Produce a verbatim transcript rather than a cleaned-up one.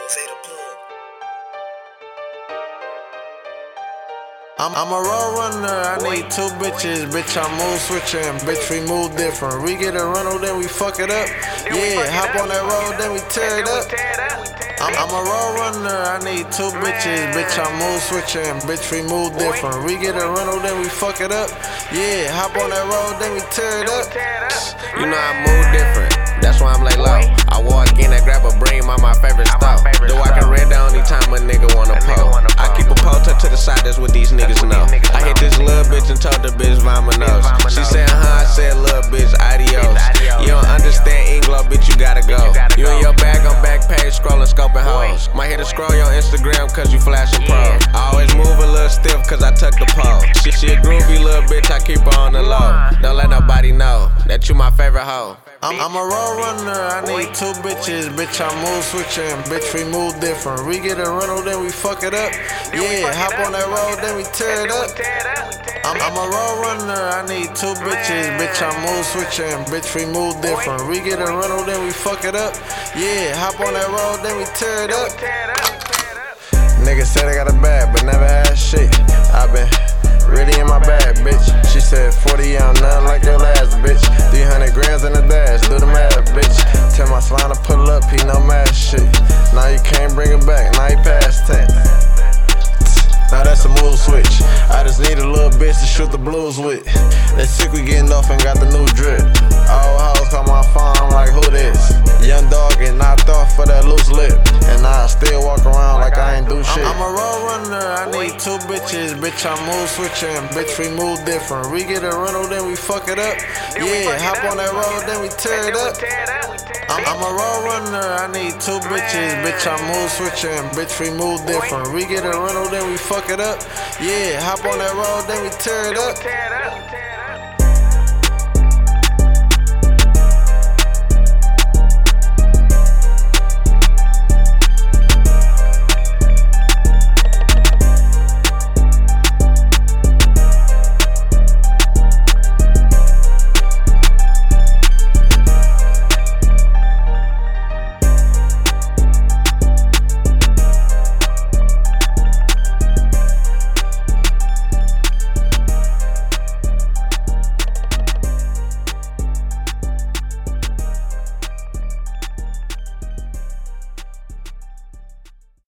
Say the plug. I'm, I'm a road runner, I need two bitches. Bitch, I move switching, bitch, we move different. We get a rental, then we fuck it up. Yeah, hop on that road, then we tear it up. I'm, I'm a road runner, I need two bitches. Bitch, I move switching, bitch, we move different. We get a rental, then we fuck it up. Yeah, hop on that road, then we tear it up. You know I move different, that's why I'm like low. I walk in, I grab a bream on my favorite stove. Do I can red the only time a nigga wanna pole. I keep a pole tucked to the side, that's what these niggas know. I hit this little bitch and told the bitch vamonos. She said huh, I said little bitch adios. You don't understand English, bitch, you gotta go. You in your bag on back page, scrolling, scoping hoes. Might hit a scroll your Instagram cause you flashing pro. I always move a little stiff cause I tuck the pole. She, she a groovy little bitch, I keep her on the low. Don't let nobody know that you my favorite hoe. I'm, I'm a road runner, I need two bitches. Bitch, I move switching, bitch, we move different. We get a rental, then we fuck it up. Yeah, hop on that road, then we tear it up. I'm, I'm a road runner, I need two bitches. Bitch, I move switching, bitch, we move different. We get a rental, then we fuck it up. Yeah, hop on that road, then we tear it up. Niggas said I got a bag, but never had shit. I been really in my bag, bitch. She said forty, I'm nothing like your last, bitch. three hundred grams in the dash, do the math, bitch. Tell my slime to pull up, he no math shit. Now you can't bring it back, now you past tense. Now that's a move switch. I just need a little bitch to shoot the blues with. They sick, we getting off and got the new drip. Old hoes call my phone, I'm like, who this? Young dog get knocked off for that loose lip. And I still walk around like I ain't do shit. I'm, I'm a road runner, I need two bitches. Bitch, I move switching, bitch, we move different. We get a rental, then we fuck it up. Yeah, hop on that road, then we tear it up. I'm, I'm a road runner, I need two bitches. Bitch, I move switching, bitch, we move different. We get a rental, then we fuck it up. Yeah, hop on that road, then we tear it up.